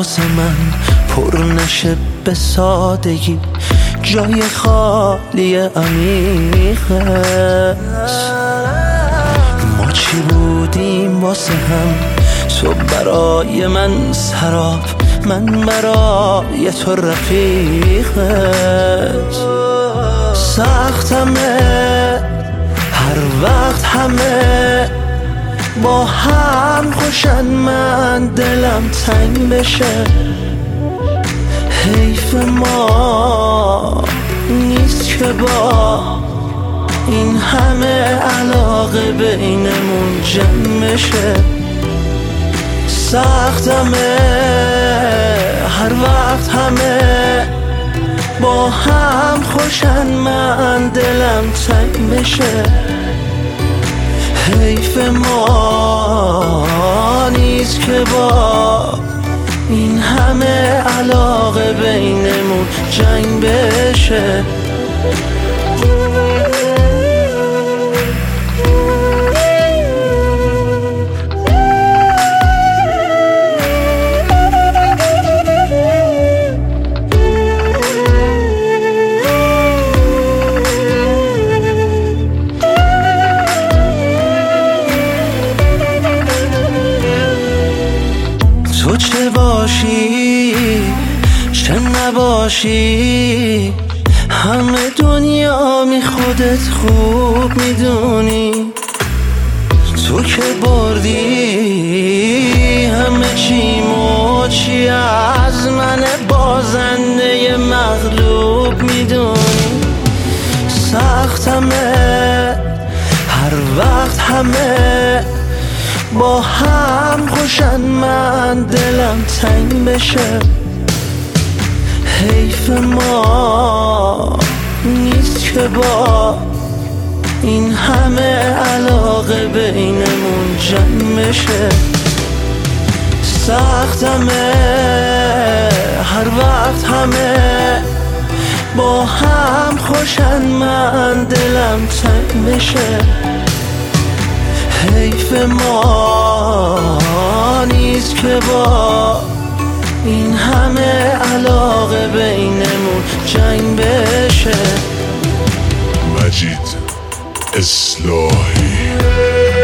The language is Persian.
واسه من پر نشه به سادگی، جای خالی عمیقست. ما چی بودیم واسه هم، تو برای من سراب، من برای تو رفیقت. سختمه هر وقت همه با هم خوشن، من دلم تنگ بشه. حیف ما نیست که با این همه علاقه بینمون جمع بشه. سختمه هر وقت همه با هم خوشن، من دلم تنگ بشه. حیف ما نیست که با این همه علاقه بینمون جنگ بشه. تو چه باشی چه نباشی، همه دنیا می خودت خوب میدونی. تو که بردی همه چیمو، چی از من بازنده مغلوب میدونی. سختمه هر وقت همه با هم خوشن، من دلم تنگ بشه. حیف ما نیست که با این همه علاقه بینمون جمع بشه. سختمه هر وقت همه با هم خوشن، من دلم تنگ بشه. حیف ما نیست که با این همه علاقه بینمون جنگ بشه. مجید اصلاحی